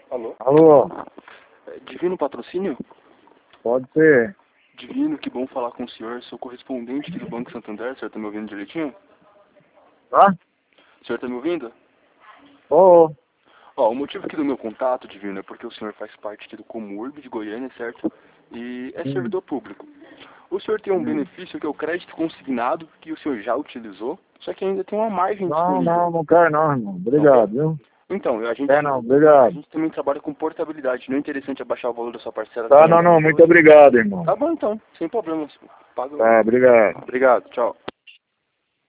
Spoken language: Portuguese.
Alô? Alô, Divino Patrocínio? pode ser. Divino, que bom falar com o senhor. Sou correspondente aqui do Banco Santander. O senhor tá me ouvindo direitinho? Tá? O senhor tá me ouvindo? Ô, Ó, o motivo aqui do meu contato, Divino, é porque o senhor faz parte aqui do Comurb de Goiânia, certo? E é hum, servidor público. O senhor tem um hum. benefício que é o crédito consignado, que o senhor já utilizou, só que ainda tem uma margem Não, disponível. não quero não, irmão. Não quer? Obrigado, viu? Então, Quer não, a obrigado. gente também trabalha com portabilidade. Não é interessante abaixar o valor da sua parcela até Tá, não, não, muito R$ 92? obrigado, irmão. Tá bom então, sem problemas. Paga. Tá, obrigado. Obrigado, tchau.